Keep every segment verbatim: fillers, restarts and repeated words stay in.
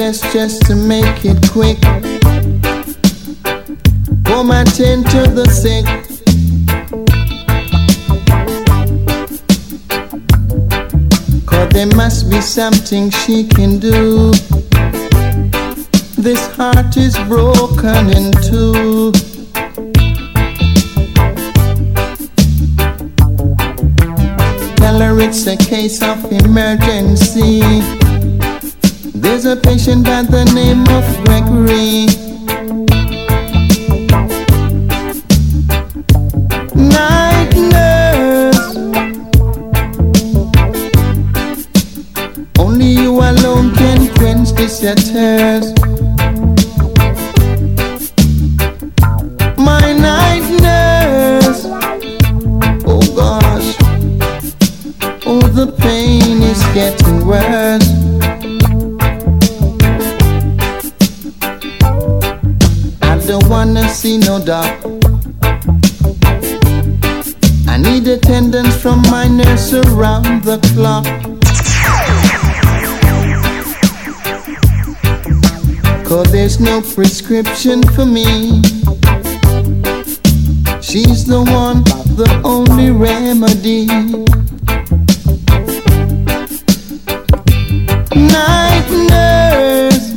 best just to make it quick. Home attend to the sick. Cause there must be something she can do. This heart is broken in two. Tell her it's a case of emergency. There's a patient by the name of Gregory. Night nurse, only you alone can quench this your thirst. My night nurse, oh gosh, oh the pain is getting worse. I don't wanna see no doc. I need attendance from my nurse around the clock. Cause there's no prescription for me. She's the one, the only remedy. Night nurse,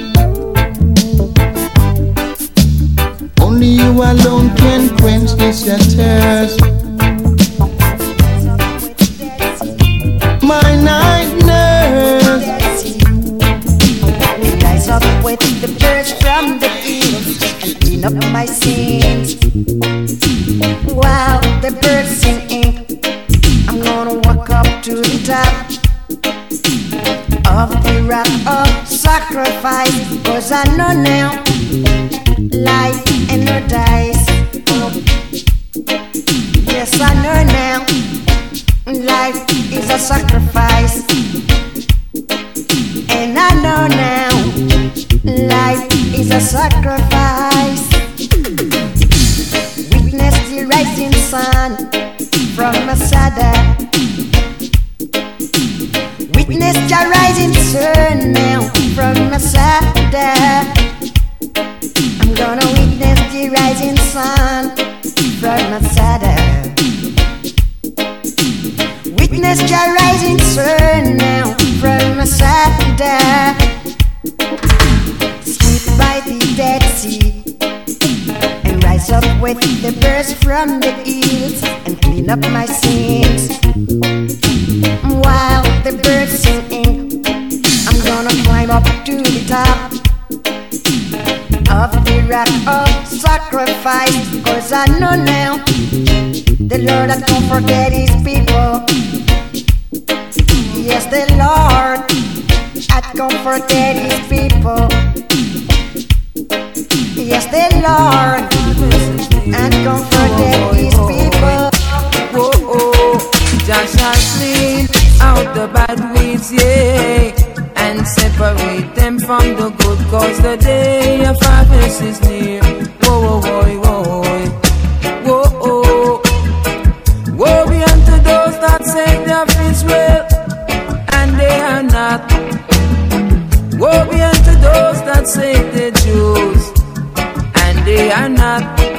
only you alone can quench this your thirst. My night nurse, rise up with the birds from the fields and clean up my sins. While the birds singing, I'm gonna walk up to the top of the rock of sacrifice. Cause I know now, life and no dice. Yes, I know now, life is a sacrifice. And I know now, life is a sacrifice. Witness the rising sun from Masada. Witness the rising sun now from Masada. I'm gonna witness the rising sun from Masada. Witness the rising sun now from Masada. Sleep by the Dead Sea and rise up with the birds from the hills and clean up my sins. While the birds singing, I'm gonna climb up to the top of the rock of sacrifice. Cause I know now, the Lord that don't forget his people. Yes, the Lord had comforted his people. Yes, the Lord had comforted his people. Whoa, oh, Jah shall clean out the bad weeds, yeah, and separate them from the good. Cause the day of harvest is near. Whoa, whoa, whoa, whoa, whoa, oh. Woe be unto those that say they have Israel and they are not. Woe be unto those that say they're Jews and they are not.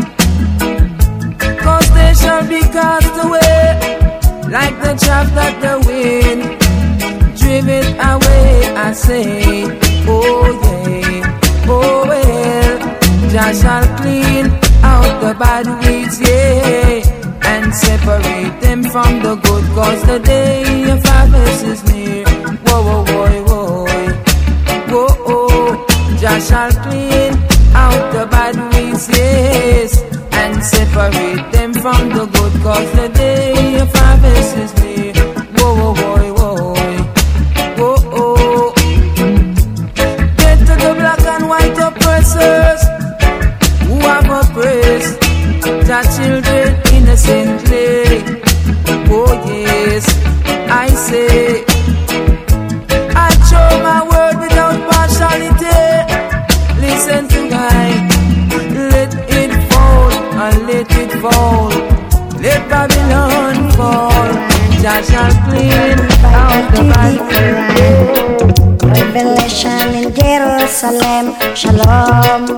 Cause they shall be cast away like the chaff that the wind driven away. I say, oh yeah, oh well, Jah shall clean out the bad weeds, yeah, and separate them from the good. Cause the day of harvest is near. Whoa, whoa, whoa, whoa, whoa, oh. Jah shall clean out the bad weeds, yes, and separate them from the good. Cause the day of harvest is near. Whoa, whoa, whoa, whoa, whoa, oh. Get to the black and white oppressors who have oppressed the children innocently. Oh yes, I say, I show my word without partiality. Listen to God, let it fall and let it fall. Let Babylon fall. Jah shall clean out the bad. revelation in Jerusalem. Shalom,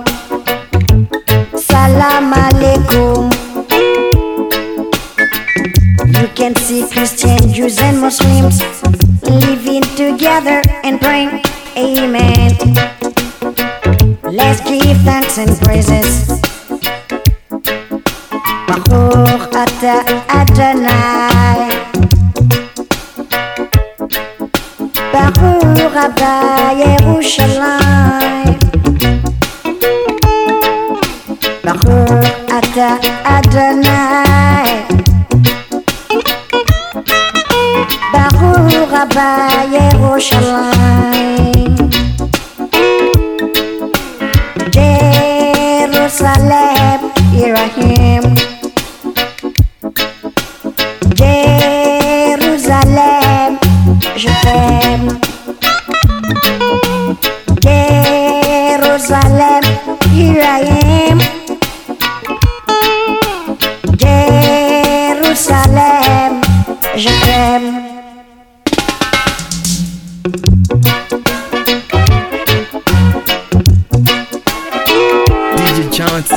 salam alaikum. You can see Christians, Jews and Muslims living together and praying. Amen. Let's give thanks and praises. Baruch Ata Adonai, Baruch Abba Yerushalayim, Baruch Ata Adonai, Baruch Abba Yerushalayim. Jerusalem, here I am. Jerusalem, je t'aime. Jerusalem, here I am. Jerusalem, je t'aime. D J Chance.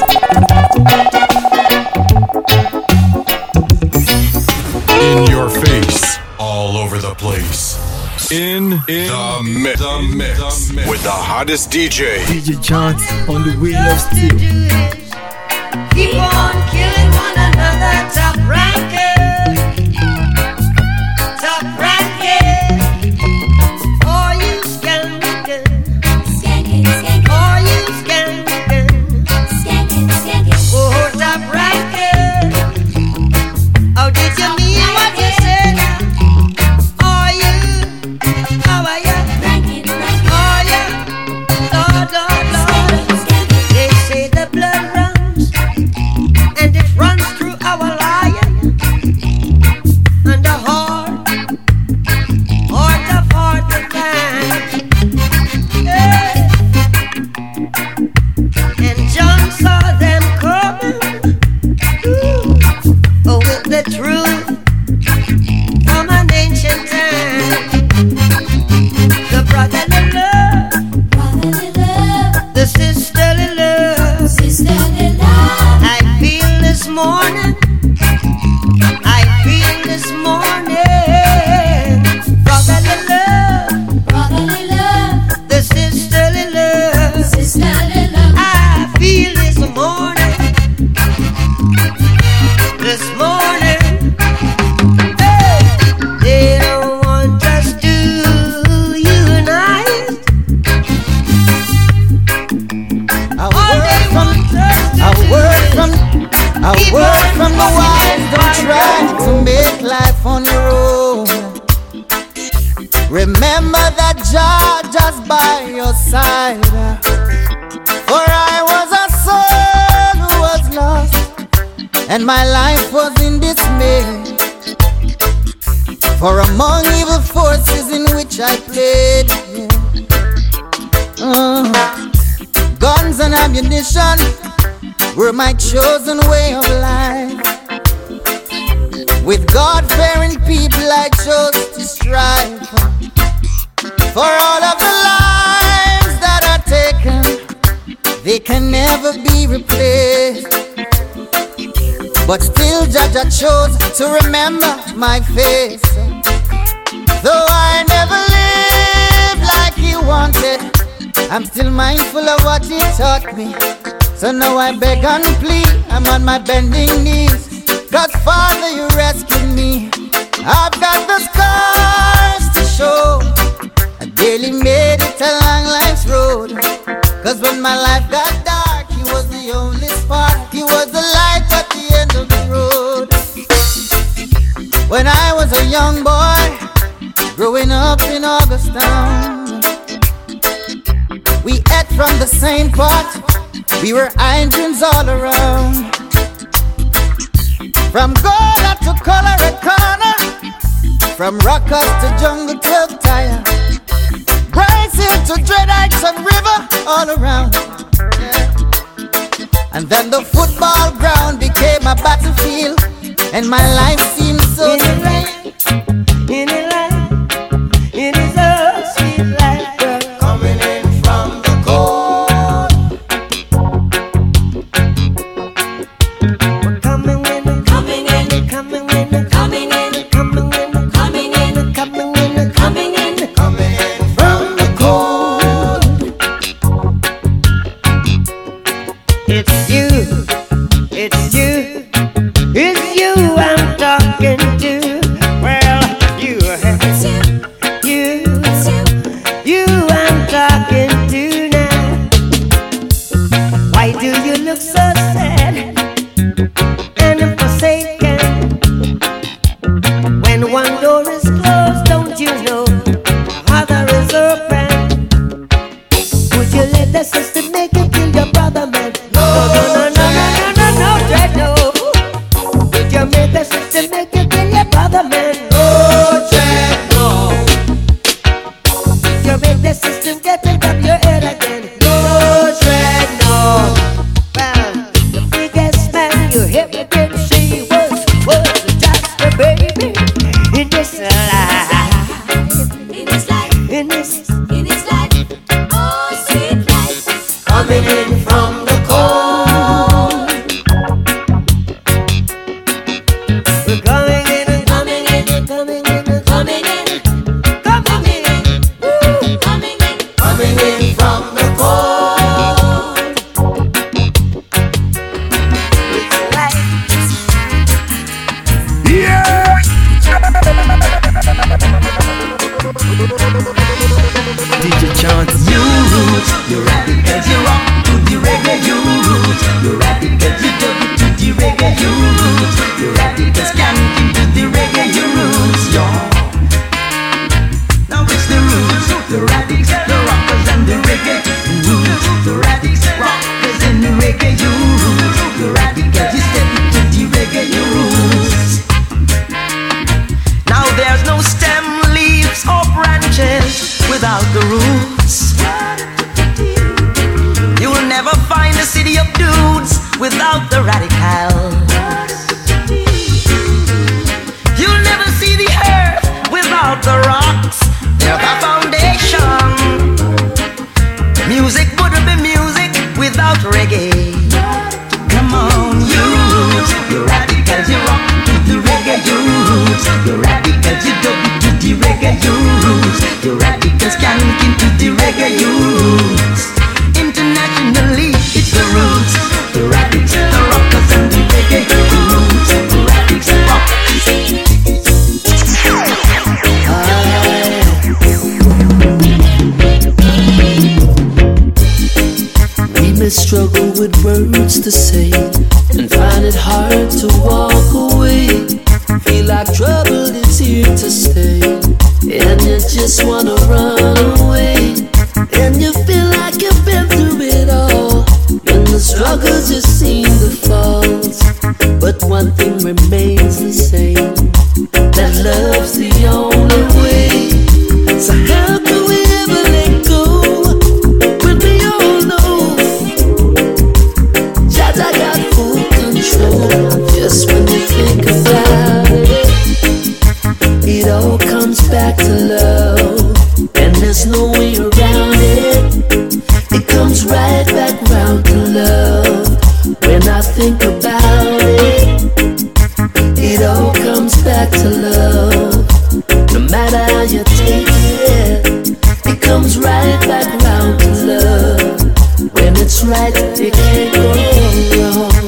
In your face, all over the place. In, in the, mix, the, mix, the mix with the hottest D J. D J Chance on the wheel of steel. Keep on killing one another, top ranking, top ranking. All you skanking, Skanking, skanking, all you skanking, skanking, skanking. oh top ranking. Oh, did you mean what you said? Are you? How are you? Ranking, ranking, Are you? Lord, Lord, Lord. skanking, They say the blood runs, and it runs through our lion, and the heart, heart of heart of man. Yeah. And John saw them coming, ooh, oh, with the truth from an ancient time. The brotherly love, brotherly love, the sisterly love. sisterly love. I feel this morning, I feel this morning, brotherly love, Brotherly love, the sisterly love. sisterly love. I feel this morning, this morning. Hey, they don't want us to unite. A All word they from, want us to a do word is from, a keep word on from the wise. Don't fussing try and to make life on your own. Remember that Jah just by your side. For I was a soul who was lost, and my life was in dismay. For among evil forces in which I played, yeah. uh, guns and ammunition were my chosen way of life. With God-fearing people I chose to strive. For all of the lives that are taken, they can never be replaced. But still Jaja chose to remember my face. Though I never lived like he wanted, I'm still mindful of what he taught me. So now I beg and plead, I'm on my bending knees. God, Father, you rescued me. I've got the scars to show. I daily made it along life's road. Cause when my life got dark, he was the only spark. He was the light at the end of the road. When I was a young boy, growing up in Augustown, we ate from the same pot. We were Indians all around. From Gola to Colorado, from Rockers to Jungle to Tire, Bryce Hill to Dread Heights and River, all around. Yeah. And then the football ground became a battlefield, and my life seemed so In the land, in the land, it is a sweet life, brother. It's you, it's you, it's you I'm talking to. Well, you, It's you, you, it's you. you I'm talking to now. Why do you look so sad and forsaken? When one door is closed, don't you know the other is open? Would you let the system make you kill your brother, man? No, no, no, no, no, no, no, no, Dread, no. Would you make the system make you kill your brother, man? No, Dread, no. You make the system get it up your head again. No, Dread, no. Well, the biggest man you ever did see was, was just a baby in this life. In this life, In this in this life, oh sweet life. coming in from the cold. We're coming in and coming in and coming in and Coming in, coming in, woo, coming in. coming in from the cold. It's life. D J Chant. You roots, you radicals, you rock to the reggae. You roots, you radicals, you dub it to the reggae. You roots, you radicals, skanking to the reggae. You roots, yo. Now it's the roots, the radicals, the rockers and the reggae. Roots, the radicals, rockers and the reggae. You roots, the radicals, you step into the reggae. You roots. Now there's no stem, leaves or branches without the roots. You will never find a city of dudes without the radical. You'll never see the earth without the rocks. They're the foundation. Music wouldn't be music without reggae. Come on, you roots, you radicals, you rock to the reggae. You roots, you radicals, you dub it to the reggae. You roots, you radicals, skanking to the reggae. You roots. Internationally, it's the roots, the radicals, the rockers and the reggae. The roots, the radicals, the rockers. We may struggle with words to say and find it hard to walk away. Feel like trouble is here to stay, and you just wanna run away. And you feel like you've been through it all, and the struggles just seem to falls. But one thing remains the same, that love's the only way. So how can we ever let go when we all know that I got full control? Just when you think about it, it all comes back to love, and there's no way around it. It comes right back round to love. When I think about it, it all comes back to love. No matter how you take it, it comes right back round to love. When it's right, it can't go wrong.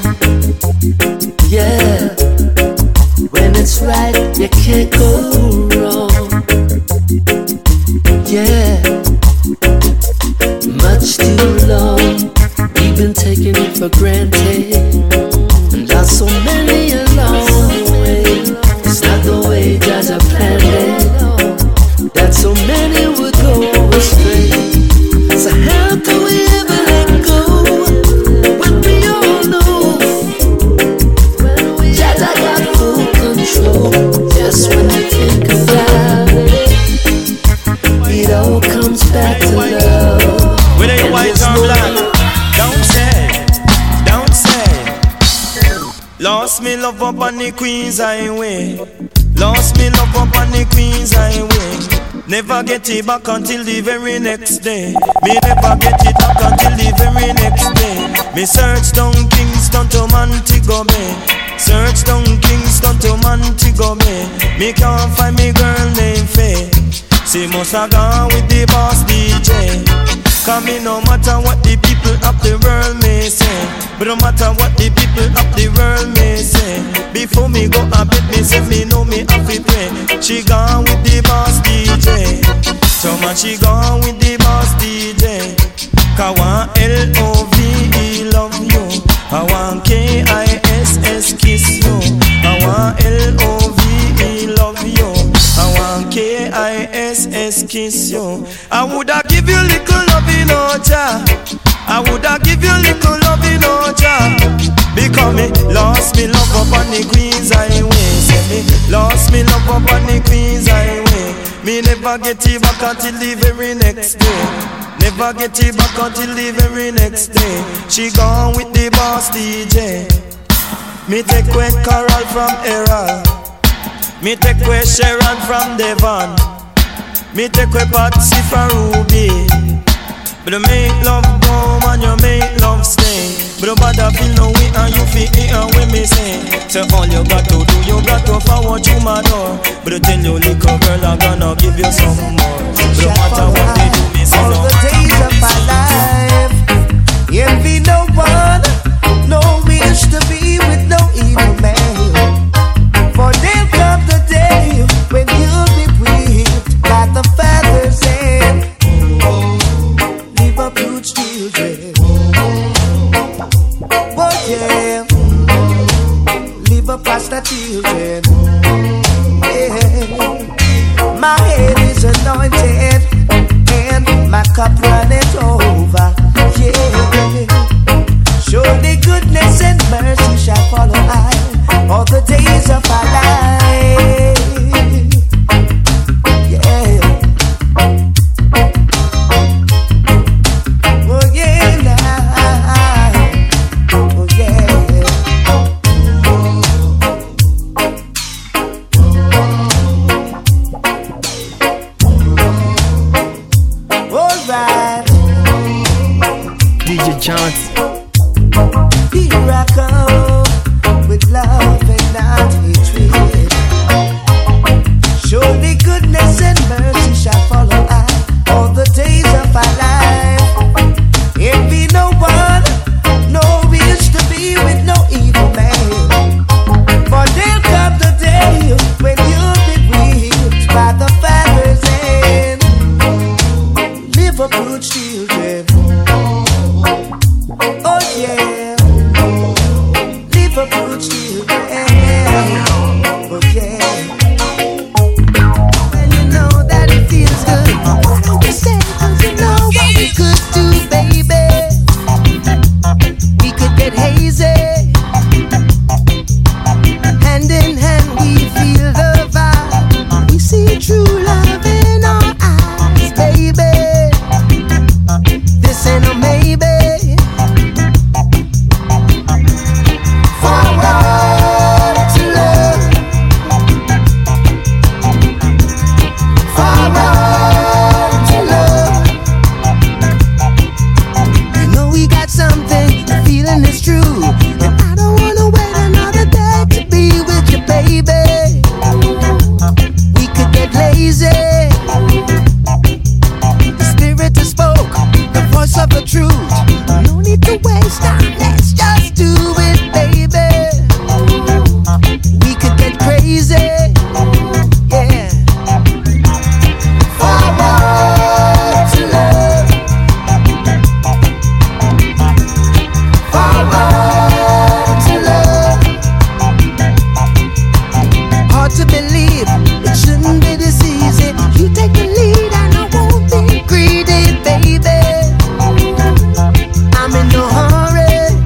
Yeah, when it's right, you can't go wrong. Yeah, much too long we've been taking it for granted, and lost so many along the way. It's not the way God's are planned it, that so many would go astray. So how can we ever let go when we all know that I got full control? Just when you think about it, it all comes back to love. Whether you're white or black, don't say, don't say. Lost me love up on the Queen's Highway. Lost me love up on the Queen's Highway. Never get it back until the very next day. Me never get it back until the very next day. Me search down Kingston to Montego Bay. Search down Kingston to Montego Bay. Me can't find me girl named Faye. She must have gone with the boss D J. Cause me no matter what the people people of the world may say, but no matter what the people of the world may say, before me go a bit me say me know me have to pray. She gone with the boss D J. So much she gone with the boss D J. Cause one L O V E love you, I want K I S S kiss you, I want L O V E love you, I want K I S S kiss you. I woulda give you little love in Oja, I woulda give you little love in Oja. Because me lost me love up on the Queens Highway. Say me lost me love up on the Queens Highway. Me never get it back until the very next day. Never get it back until the very next day. She gone with the boss D J. Me take away Carol from Errol. Me take away Sharon from Devon. Me take away Patsy from Ruby. But you make love go and you make love stay. But you bother feel no way and you feel it and when me say. So all you got to do, you got to forward you my door. But you tell your little girl I'm gonna give you some more. But no matter what they do, me say no. All the days of my life, envy no one, no wish to be with no evil man. For there'll come the day when you'll be whipped by the feathers and leave up huge children. Oh yeah, leave up past the children. Yeah. My head is anointed and my cup runneth over. Yeah. Surely goodness and mercy shall follow I all the days of my life. Yeah. Oh yeah, now. Oh yeah. All right. D J Chance. Here I come with love and not hatred. Surely goodness and mercy shall follow I all the days of my life. Envy no one, no wish to be with no evil man. For there'll come the day when you'll be whipped by the feathers and live up good children. Oh yeah, live up good children. Oh yeah. And you know that it feels good. Why don't you say, 'cause you know what we could do, baby. We could get hazy. Hand in hand we feel the vibe. We see true love in our eyes, baby. This ain't a maybe. Forward to love. Forward to love. You know we got something, the feeling is true. And I don't wanna wait another day to be with you, baby. We could get lazy. The spirit has spoke, the voice of the truth. No need to waste time, let's just do it, baby. We could get crazy, yeah. Forward to love. Forward to love. Hard to believe, it shouldn't be this easy. You take the lead and I won't be greedy, baby. I'm in no hurry.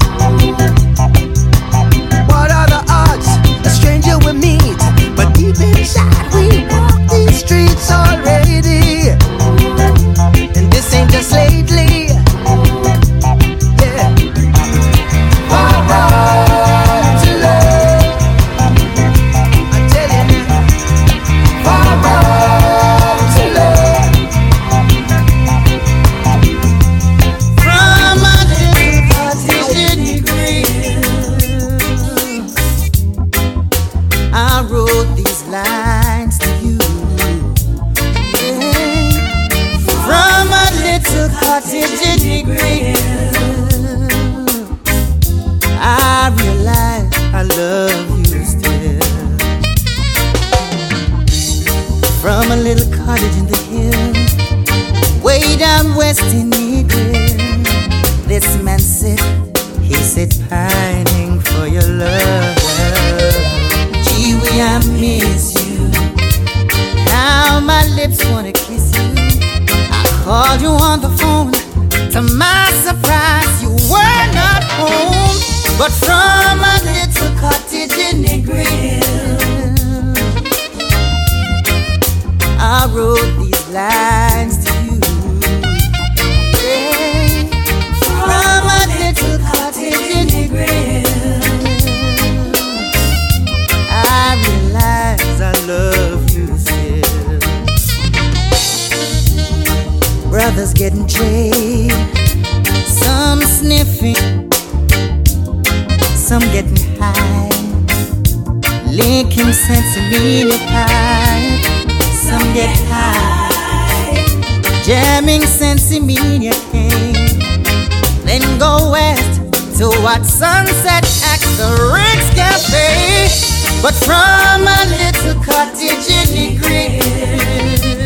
feel, some getting high, licking sensibility pie. Some get high, jamming sensibility cane. Then go west to what Sunset at the Rick's Cafe. But from a little cottage in the green,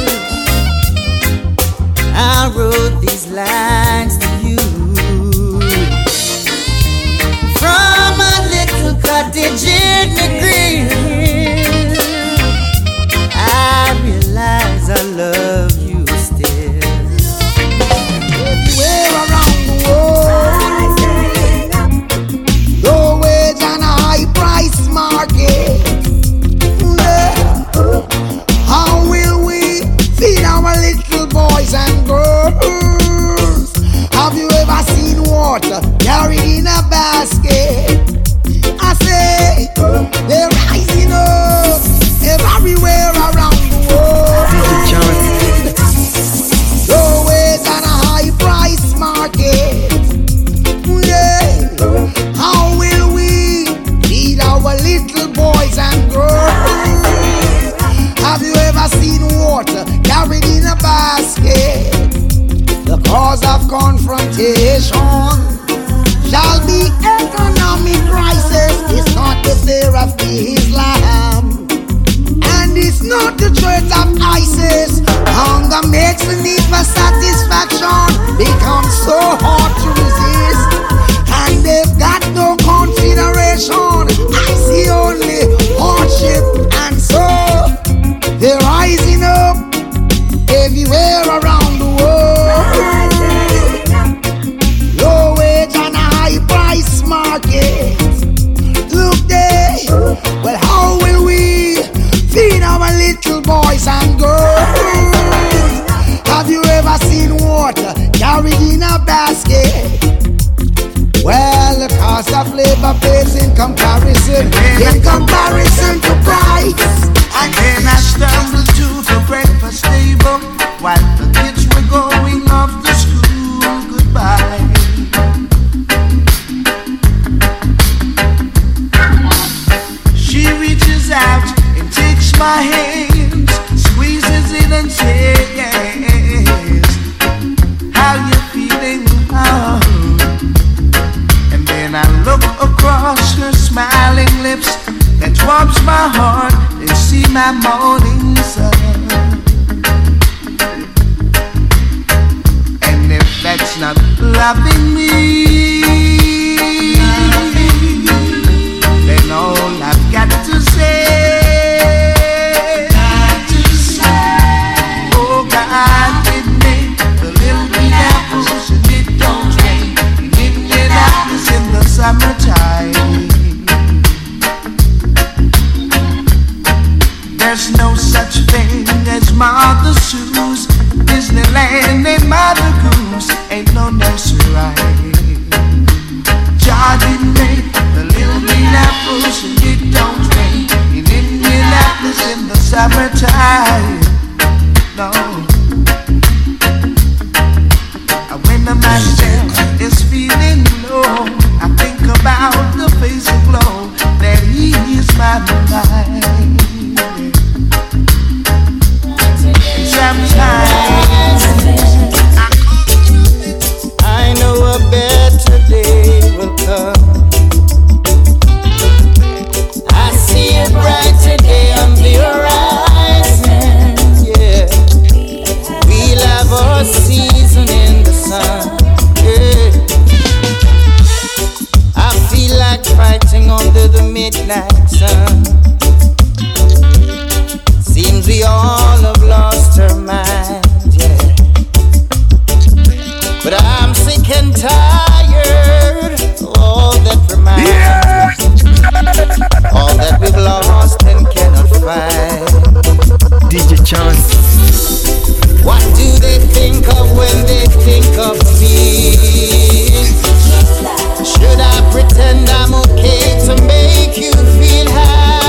I wrote these lines to you. From a little cottage in the green, I realize I love you still. Everywhere around the world, low wage and a high price market. Yeah. How will we feed our little boys and girls? Have you ever seen water carried in a basket? I say they're rising up everywhere around the world. Low wage and a high price market. Yeah. How will we feed our little boys and girls? Have you ever seen water carried in a basket? The cause of confrontation shall be economic crisis. It's not the fear of Islam, and it's not the threat of ISIS. Hunger makes the need for satisfaction become so hard to resist, and they've got no consideration. I see only hardship, and so they're rising up everywhere around the world. Low wage and a high price market. Look there, well, how will we feed our little boys and girls? Have you ever seen water carried in a basket? Well, the cost of labor pays in comparison, in comparison to price. And then I stumbled to the breakfast table while the kids were going off to school. Goodbye. She reaches out and takes my hand, squeezes it and says, how you feeling? Oh. And then I look across her smiling lips that warms my heart and see my morning sun. And if that's not loving me, then all I've got to say, oh God, give me the little green apples and it don't rain, and Indianapolis in the summertime. There's no such thing as Mother Sue's Disneyland ain't Mother Goose, ain't no nursery rhyme. Jardin made the little green apples and it don't rain in Indianapolis in the summertime. No. When the myself is feeling low, I think about the face of glow that ease my mind. Sometimes I know a better day will come. I see a brighter day on the horizon. Yeah, we'll have our season in the sun. Yeah, I feel like fighting under the midnight sun. Seems we all have lost our minds, yeah. But I'm sick and tired of all that reminds yeah. me, all that we've lost and cannot find. D J Chance. What do they think of when they think of me? Should I pretend I'm okay to make you feel happy?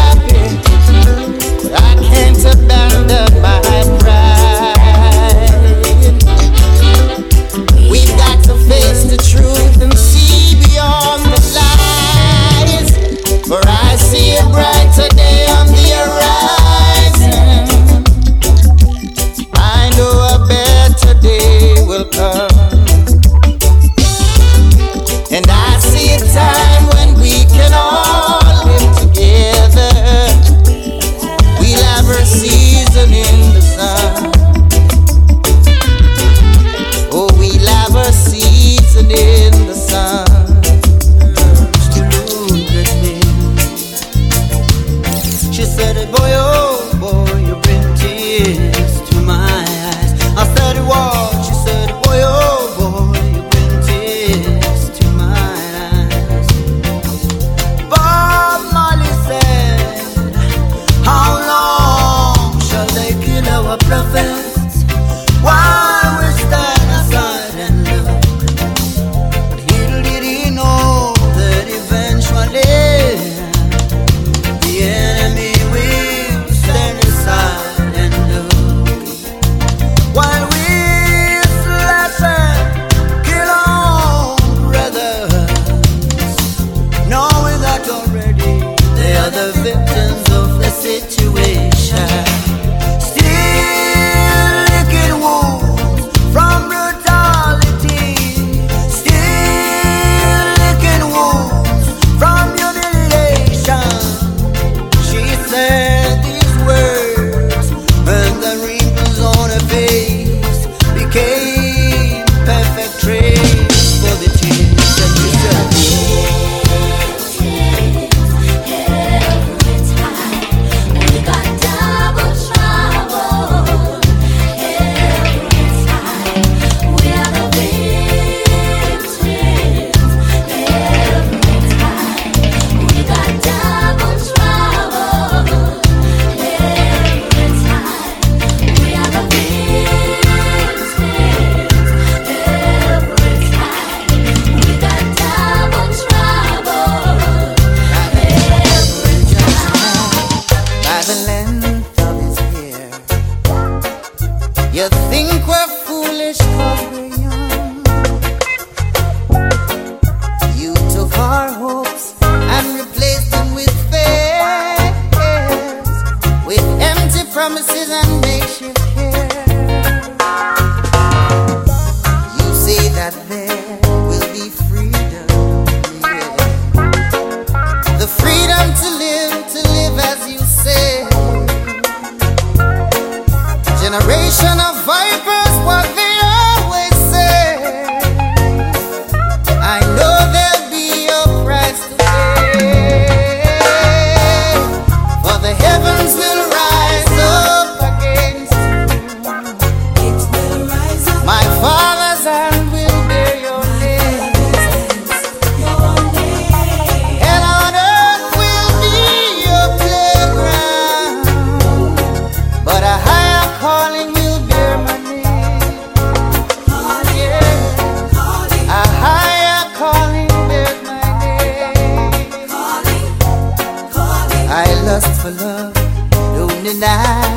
I